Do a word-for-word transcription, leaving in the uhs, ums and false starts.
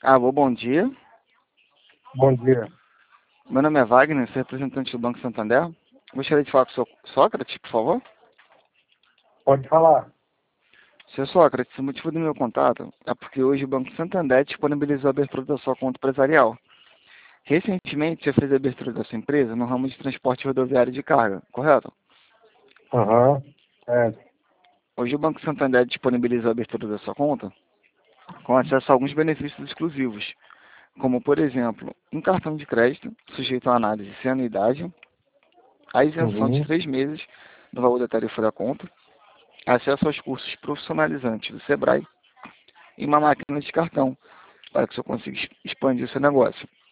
Alô, bom dia. Bom dia. Meu nome é Wagner, sou representante do Banco Santander. Gostaria de falar com o seu Sócrates, por favor. Pode falar. Seu Sócrates, o motivo do meu contato é porque hoje o Banco Santander disponibilizou a abertura da sua conta empresarial. Recentemente, você fez a abertura da sua empresa no ramo de transporte rodoviário de carga, correto? Aham. É. Hoje o Banco Santander disponibilizou a abertura da sua conta com acesso a alguns benefícios exclusivos, como, por exemplo, um cartão de crédito sujeito à análise sem anuidade, a isenção de Uhum. três meses do valor da tarifa da conta, acesso aos cursos profissionalizantes do Sebrae e uma máquina de cartão, para que você consiga expandir o seu negócio.